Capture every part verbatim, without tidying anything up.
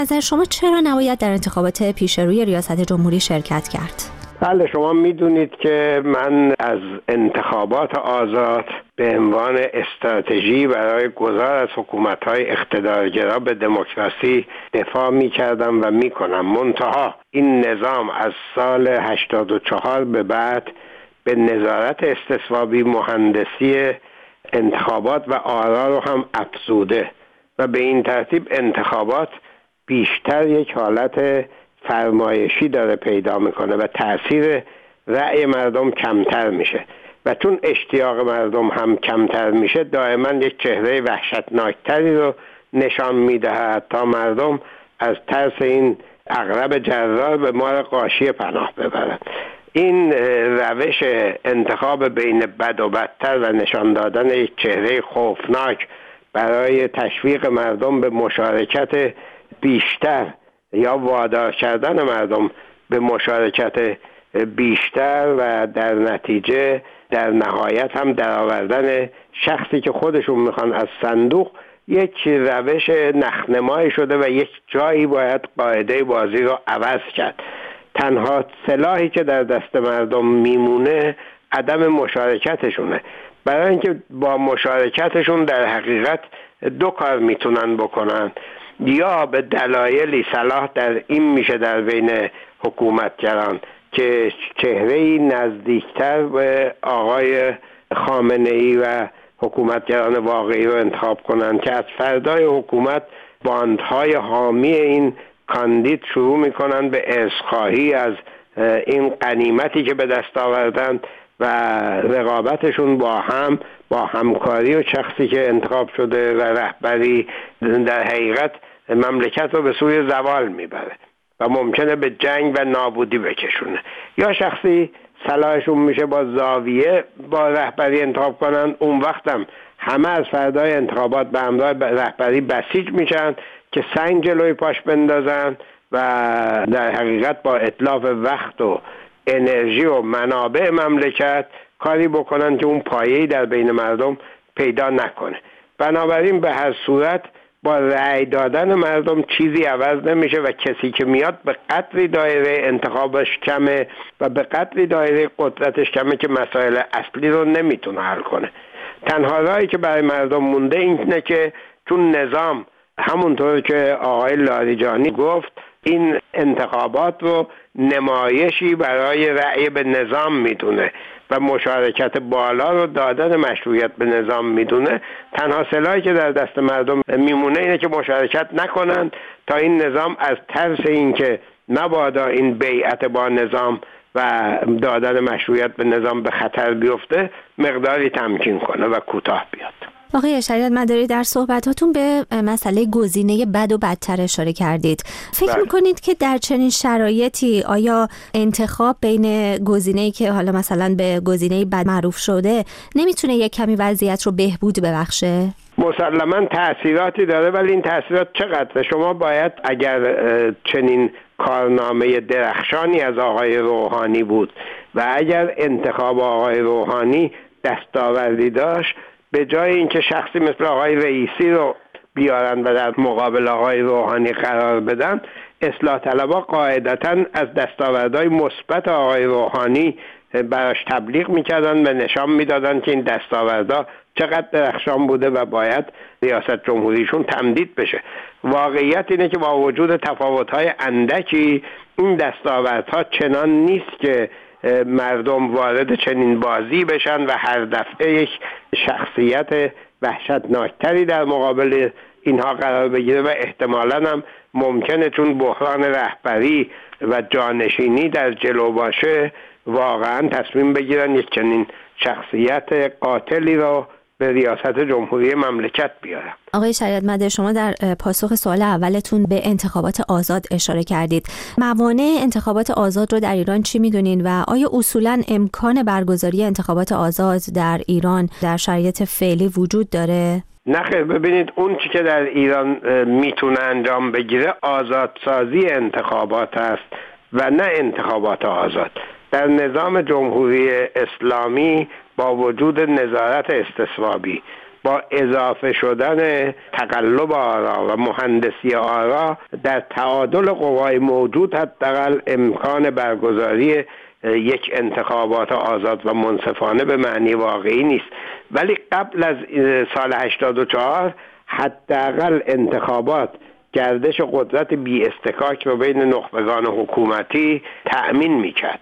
نظر شما چرا نباید در انتخابات پیش روی ریاست جمهوری شرکت کرد؟ بله، شما میدونید که من از انتخابات آزاد به عنوان استراتژی برای گذار از حکومت‌های اقتدارگرا به دموکراسی دفاع می‌کردم و می‌کنم. منتها این نظام از سال هشتاد و چهار به بعد به نظارت استصوابی مهندسی انتخابات و آرا رو هم افزوده و به این ترتیب انتخابات بیشتر یک حالت فرمایشی داره پیدا میکنه و تأثیر رأی مردم کمتر میشه و چون اشتیاق مردم هم کمتر میشه دائما یک چهره وحشتناکتری رو نشان میدهد تا مردم از ترس این عقرب جرار به مار غاشیه پناه ببرند. این روش انتخاب بین بد و بدتر و نشان دادن یک چهره خوفناک برای تشویق مردم به مشارکت بیشتر یا وادار کردن مردم به مشارکت بیشتر و در نتیجه در نهایت هم درآوردن شخصی که خودشون میخوان از صندوق، یک روش نخنمایی شده و یک جایی باید قاعده بازی رو عوض کرد. تنها سلاحی که در دست مردم میمونه عدم مشارکتشونه، برای اینکه با مشارکتشون در حقیقت دو کار میتونن بکنن: یا به دلایلی صلاح در این میشه در بین حکومتگران که چهره‌ای نزدیکتر به آقای خامنه‌ای و حکومتگران واقعی رو انتخاب کنن که از فردای حکومت باندهای حامی این کاندید شروع میکنن به عذرخواهی از این غنیمتی که به دست آوردن و رقابتشون با هم با همکاری و شخصی که انتخاب شده و رهبری در حقیقت مملکت رو به سوی زوال میبره و ممکنه به جنگ و نابودی بکشونه. یا شخصی صلاحشون میشه با زاویه با رهبری انتخاب کنن، اون وقتم همه از فردای انتخابات به همراه رهبری بسیج میشن که سنگ جلوی پاش بندازن و در حقیقت با اتلاف وقت و انرژی و منابع مملکت کاری بکنن که اون پایه‌ای در بین مردم پیدا نکنه. بنابراین به هر صورت با رأی دادن مردم چیزی عوض نمیشه و کسی که میاد به قدری دایره انتخابش کمه و به قدری دایره قدرتش کمه که مسائل اصلی رو نمیتونه حل کنه. تنها راهی که برای مردم مونده اینه که چون نظام همونطور که آقای لاریجانی گفت این انتخابات رو نمایشی برای رأی به نظام میدونه و مشارکت بالا رو دادن مشروعیت به نظام میدونه، تنها سلاحی که در دست مردم میمونه اینه که مشارکت نکنن تا این نظام از ترس این که مبادا این بیعت با نظام و دادن مشروعیت به نظام به خطر بیفته مقداری تمکین کنه و کوتاه بیاد. آقای شریعت مداری، در صحبتاتون به مسئله گزینه بد و بدتر اشاره کردید. فکر میکنید که در چنین شرایطی آیا انتخاب بین گزینه‌ای که حالا مثلا به گزینه بد معروف شده نمیتونه یک کمی وضعیت رو بهبود ببخشه؟ مسلماً تأثیراتی داره، ولی این تأثیرات چقدر؟ شما باید اگر چنین کارنامه درخشانی از آقای روحانی بود و اگر انتخاب آقای روحانی دستاوردی داشت، به جای اینکه شخصی مثل آقای رئیسی رو بیارن و در مقابل آقای روحانی قرار بدن، اصلاح طلبها قاعدتاً از دستاوردهای مثبت آقای روحانی براش تبلیغ میکردن و نشان میدادن که این دستاوردها چقدر درخشان بوده و باید ریاست جمهوریشون تمدید بشه. واقعیت اینه که با وجود تفاوت‌های اندکی این دستاوردها چنان نیست که مردم وارد چنین بازی بشن و هر دفعه یک شخصیت وحشتناکتری در مقابل اینها قرار بگیره و احتمالاً هم ممکنه چون بحران رهبری و جانشینی در جلو باشه واقعاً تصمیم بگیرن یک چنین شخصیت قاتلی رو به ریاست جمهوری مملکت بیارن. آقای شریعت مداری، شما در پاسخ سوال اولتون به انتخابات آزاد اشاره کردید. موانع انتخابات آزاد رو در ایران چی میدونین و آیا اصولاً امکان برگزاری انتخابات آزاد در ایران در شرایط فعلی وجود داره؟ نه خیر، ببینید اون چی که در ایران میتونه انجام بگیره آزادسازی انتخابات است و نه انتخابات آزاد. در نظام جمهوری اسلامی با وجود نظارت استصوابی با اضافه شدن تقلب آرا و مهندسی آرا در تعادل قوای موجود حداقل امکان برگزاری یک انتخابات آزاد و منصفانه به معنی واقعی نیست. ولی قبل از سال هشتاد و چهار حداقل انتخابات گردش قدرت بی استکاک رو بین نخبگان حکومتی تأمین میکرد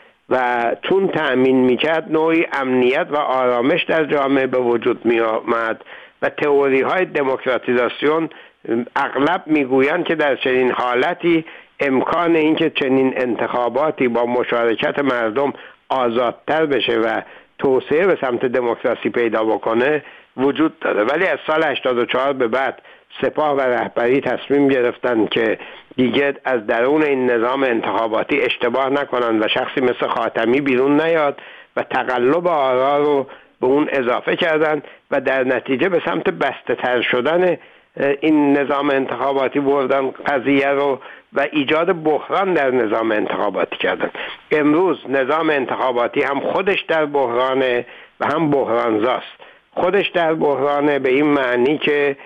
و چون تأمین میکرد نوعی امنیت و آرامش در جامعه به وجود می آمد و تئوری های دموکراتیزاسیون اغلب میگویند که در چنین حالتی امکان اینکه چنین انتخاباتی با مشارکت مردم آزادتر بشه و توسعه به سمت دموکراسی پیدا بکنه وجود داره. ولی از سال هشتاد و چهار به بعد سپاه و رهبری تصمیم گرفتن که دیگه از درون این نظام انتخاباتی اشتباه نکنن و شخصی مثل خاتمی بیرون نیاد و تقلب آرا رو به اون اضافه کردن و در نتیجه به سمت بسته تر شدن این نظام انتخاباتی بردن قضیه رو و ایجاد بحران در نظام انتخاباتی کردن. امروز نظام انتخاباتی هم خودش در بحرانه و هم بحرانزاست. خودش در بحرانه به این معنی که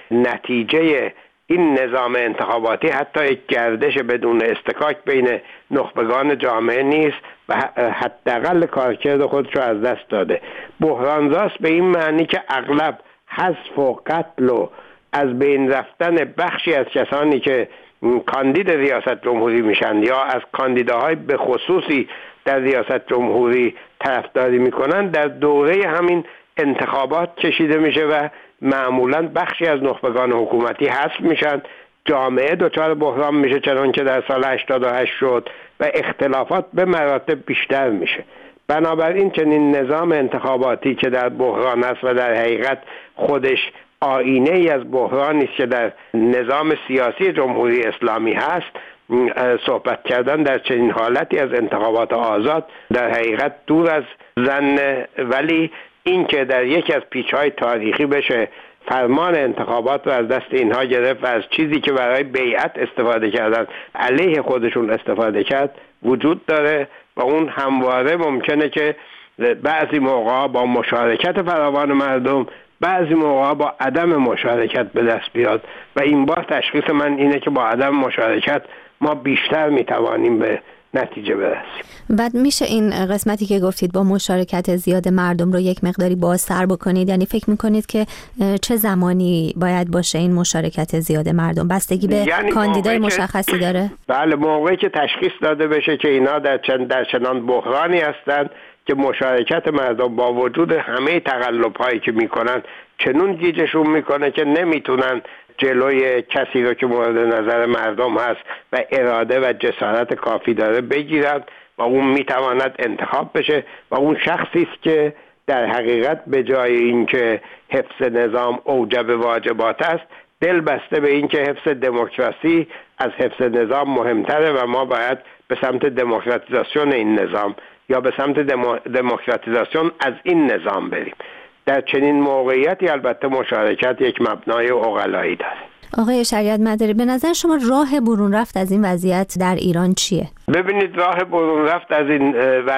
نتیجه این نظام انتخاباتی حتی یک گردش بدون استکاک بین نخبگان جامعه نیست و حداقل کارکرد خودش رو از دست داده. بحرانزاست به این معنی که اغلب حذف و قتل و از بین رفتن بخشی از کسانی که کاندید ریاست جمهوری میشن یا از کاندیداهای به خصوصی در ریاست جمهوری طرفداری میکنن در دوره همین انتخابات کشیده میشه و معمولا بخشی از نخبگان حکومتی حذف میشن، جامعه دچار بحران میشه چنان که در سال هشتاد و هشت شد و اختلافات به مراتب بیشتر میشه. بنابراین چنین نظام انتخاباتی که در بحران است و در حقیقت خودش آینه ای از بحرانی است که در نظام سیاسی جمهوری اسلامی هست، صحبت کردن در چنین حالتی از انتخابات آزاد در حقیقت دور از ظن. ولی این که در یکی از پیچ‌های تاریخی بشه فرمان انتخابات رو از دست اینها گرفت و از چیزی که برای بیعت استفاده کردن علیه خودشون استفاده کرد وجود داره و اون همواره ممکنه که بعضی موقعا با مشارکت فراوان مردم، بعضی موقعا با عدم مشارکت به دست بیاد و این بار تشخیص من اینه که با عدم مشارکت ما بیشتر میتوانیم به نتیجه برسیم. بعد میشه این قسمتی که گفتید با مشارکت زیاد مردم رو یک مقداری بازتر بکنید؟ یعنی فکر میکنید که چه زمانی باید باشه این مشارکت زیاد مردم؟ بستگی به یعنی کاندیدای مشخصی داره؟ بله، موقعی که تشخیص داده بشه که اینا در چند در چنان بحرانی هستند که مشارکت مردم با وجود همه تقلب‌هایی که میکنن چنون گیجشون میکنه که نمیتونن جلوی کسی رو که مورد نظر مردم هست و اراده و جسارت کافی داره بگیرن و اون میتواند انتخاب بشه و اون شخصی است که در حقیقت به جای اینکه حفظ نظام اوجب واجبات است، دل بسته به اینکه حفظ دموکراسی از حفظ نظام مهمتره و ما باید به سمت دموکراتیزاسیون این نظام یا به سمت دمو... دموکراتیزاسیون از این نظام بریم. در چنین موقعیتی البته مشارکت یک مبنای عقلایی داره. آقای شریعت مداری، به نظر شما راه برون رفت از این وضعیت در ایران چیه؟ ببینید، راه برون رفت از این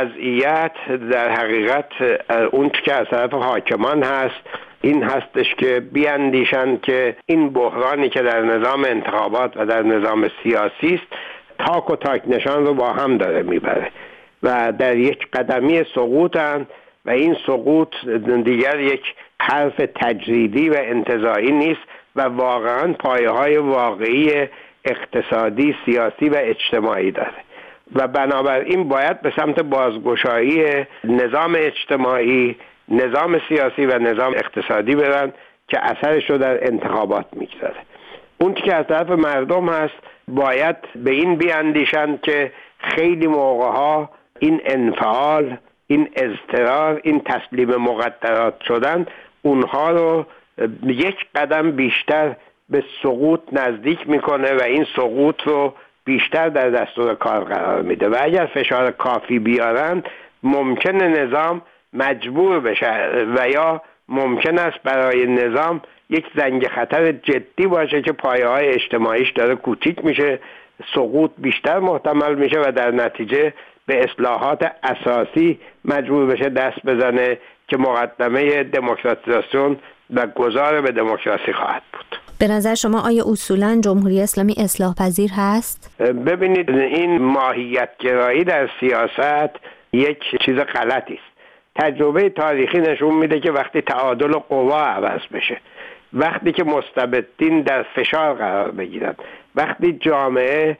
وضعیت در حقیقت اون که از طرف حاکمان هست این هستش که بیاندیشن که این بحرانی که در نظام انتخابات و در نظام سیاسی است تاک و تاک نشان رو با هم داره میبره و در یک قدمی سقوطن و این سقوط دیگر یک حرف تجریدی و انتزاعی نیست و واقعا پایه‌های واقعی اقتصادی، سیاسی و اجتماعی داره و بنابراین باید به سمت بازگشایی نظام اجتماعی، نظام سیاسی و نظام اقتصادی برن که اثرش رو در انتخابات میگذاره. اون که از طرف مردم هست باید به این بیاندیشند که خیلی موقعها این انفعال، این اضطرار، این تسلیم مقدرات شدن اونها رو یک قدم بیشتر به سقوط نزدیک میکنه و این سقوط رو بیشتر در دستور کار قرار میده و اگر فشار کافی بیارن ممکنه نظام مجبور بشه و یا ممکن است برای نظام یک زنگ خطر جدی باشه که پایه‌های اجتماعیش داره کوچیک میشه، سقوط بیشتر محتمل میشه و در نتیجه به اصلاحات اساسی مجبور بشه دست بزنه که مقدمه دموکراتیزاسیون و گذار به دموکراسی خواهد بود. به نظر شما آیا اصولاً جمهوری اسلامی اصلاح پذیر هست؟ ببینید، این ماهیت گرایی در سیاست یک چیز غلطی است. تجربه تاریخی نشون میده که وقتی تعادل قوا عوض بشه، وقتی که مستبدین در فشار قرار بگیرن، وقتی جامعه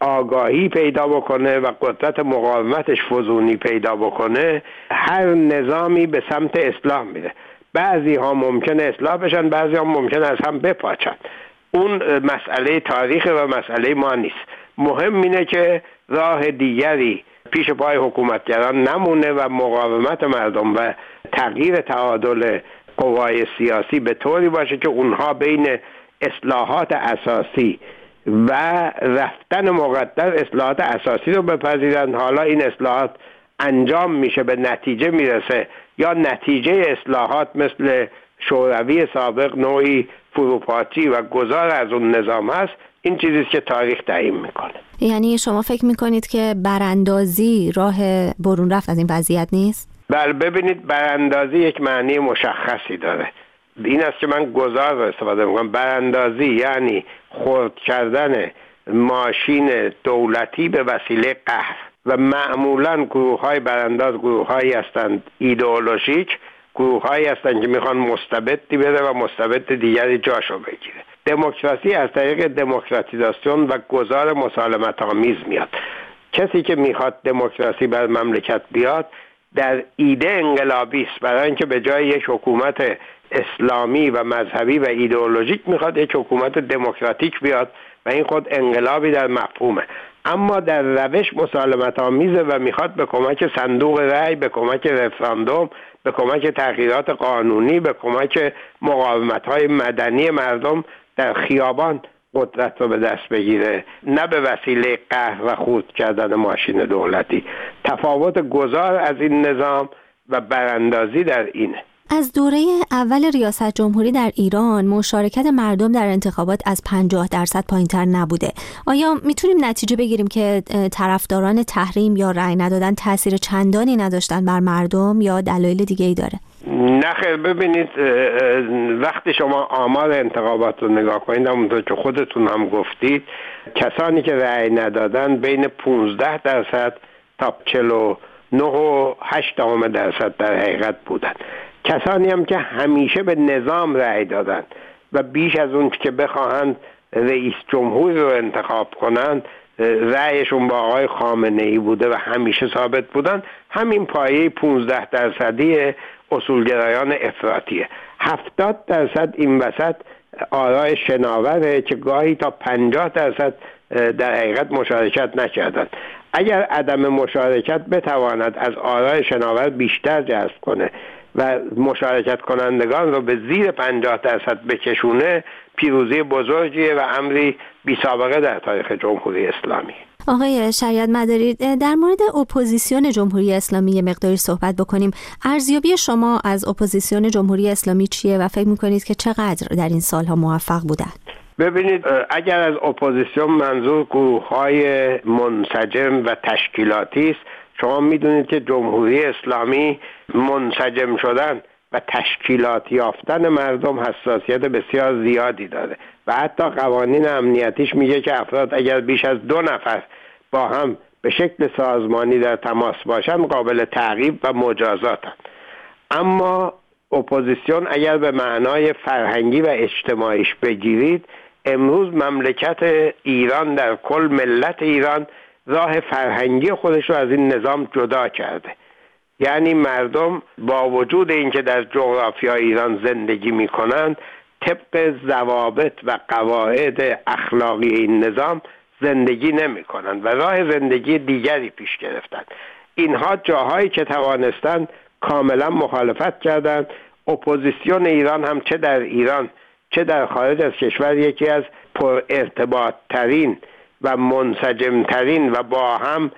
آگاهی پیدا بکنه و قدرت مقاومتش فزونی پیدا بکنه، هر نظامی به سمت اصلاح میره. بعضی ها ممکنه اصلاح بشن، بعضی ها ممکنه از هم بپاچن. اون مسئله تاریخ و مسئله ما نیست. مهم اینه که راه دیگری پیش پای حکومتگران نمونه و مقاومت مردم و تغییر تعادل قوای سیاسی به طوری باشه که اونها بین اصلاحات اساسی و رفتن مقدر اصلاحات اساسی رو بپذیرند. حالا این اصلاحات انجام میشه، به نتیجه میرسه، یا نتیجه اصلاحات مثل شوروی سابق نوعی فروپاشی و گذار از اون نظام هست، این چیزیست که تاریخ تعیین میکنه. یعنی شما فکر میکنید که براندازی راه برون رفت از این وضعیت نیست؟ بله، ببینید، براندازی یک معنی مشخصی داره. این است که من گذار رو استفاده میکنم. براندازی یعنی خرد کردن ماشین دولتی به وسیله قهر و معمولاً گروه‌های برانداز گروه‌هایی هستند ایدئولوژیک، گروه‌هایی هستند که میخوان مستبدی بده و مستبد دیگری جاشو بگیره. دموکراسی از طریق دموکراتیزاسیون و گذار مسالمت آمیز میاد. کسی که میخواد دموکراسی بر مملکت بیاد در ایده انقلابی است، برای اینکه به جای یک حکومت اسلامی و مذهبی و ایدئولوژیک میخواد یک حکومت دموکراتیک بیاد و این خود انقلابی در مفهومه. اما در روش مسالمت آمیزه و میخواد به کمک صندوق رأی، به کمک رفراندوم، به کمک تغییرات قانونی، به کمک مقاومت‌های مدنی مردم در خیابان قدرت رو به دست بگیره، نه به وسیله قهر و خرد کردن ماشین دولتی. تفاوت گذار از این نظام و براندازی در اینه. از دوره اول ریاست جمهوری در ایران مشارکت مردم در انتخابات از پنجاه درصد پایین‌تر نبوده. آیا میتونیم نتیجه بگیریم که طرفداران تحریم یا رأی ندادن تأثیر چندانی نداشتن بر مردم یا دلایل دیگه‌ای داره؟ نه خیر. ببینید، وقتی شما آمار انتخابات رو نگاه کنید، همونطور که خودتون هم گفتید، کسانی که رأی ندادن بین پانزده درصد تا چهل و نه و هشت درصد در حقیقت بودن. کسانی هم که همیشه به نظام رأی دادن و بیش از اون که بخواهند رئیس جمهوری رو انتخاب کنند رأیشون با آقای خامنه‌ای بوده و همیشه ثابت بودن، همین پایه پانزده درصدی اصولگرایان افراطیه. هفتاد درصد این وسط آرای شناوره که گاهی تا پنجاه درصد در حقیقت مشارکت نکردند. اگر عدم مشارکت بتواند از آرای شناور بیشتر جذب کنه و مشارکت کنندگان رو به زیر پنجاه درصد بکشونه، پیروزی بزرگیه و امری بی سابقه در تاریخ جمهوری اسلامی. آقای شریعت مداری، در مورد اپوزیسیون جمهوری اسلامی یه مقداری صحبت بکنیم. ارزیابی شما از اپوزیسیون جمهوری اسلامی چیه و فکر میکنید که چقدر در این سالها موفق بودن؟ ببینید، اگر از اپوزیسیون منظور گروه‌های منسجم و تشکیلاتی است، شما میدونید که جمهوری اسلامی منسجم شدن و تشکیلات یافتن مردم حساسیت بسیار زیادی داره و حتی قوانین امنیتیش میگه که افراد اگر بیش از دو نفر با هم به شکل سازمانی در تماس باشن قابل تعقیب و مجازاتن. اما اپوزیسیون اگر به معنای فرهنگی و اجتماعیش بگیرید، امروز مملکت ایران در کل ملت ایران راه فرهنگی خودش رو از این نظام جدا کرده. یعنی مردم با وجود اینکه در جغرافیای ایران زندگی میکنند، طبق ضوابط و قواعد اخلاقی این نظام زندگی نمیکنند و راه زندگی دیگری پیش گرفتند. اینها جاهایی که توانستند کاملا مخالفت کردند. اپوزیسیون ایران هم چه در ایران چه در خارج از کشور یکی از پر ارتباط ترین و منسجم ترین و با هم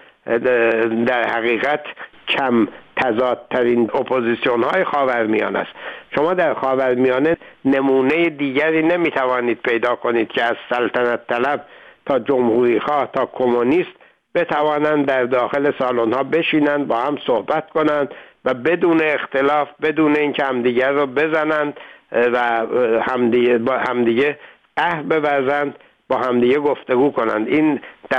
در حقیقت کم تضادترین اپوزیسیون های خاورمیانه است. شما در خاورمیانه نمونه دیگری نمیتوانید پیدا کنید که از سلطنت طلب تا جمهوری خواه تا کمونیست بتوانند در داخل سالن ها بشینند، با هم صحبت کنند، و بدون اختلاف، بدون اینکه همدیگر رو بزنند و همدیگه با همدیگه قهر بورزند، با همدیگه گفتگو کنند. این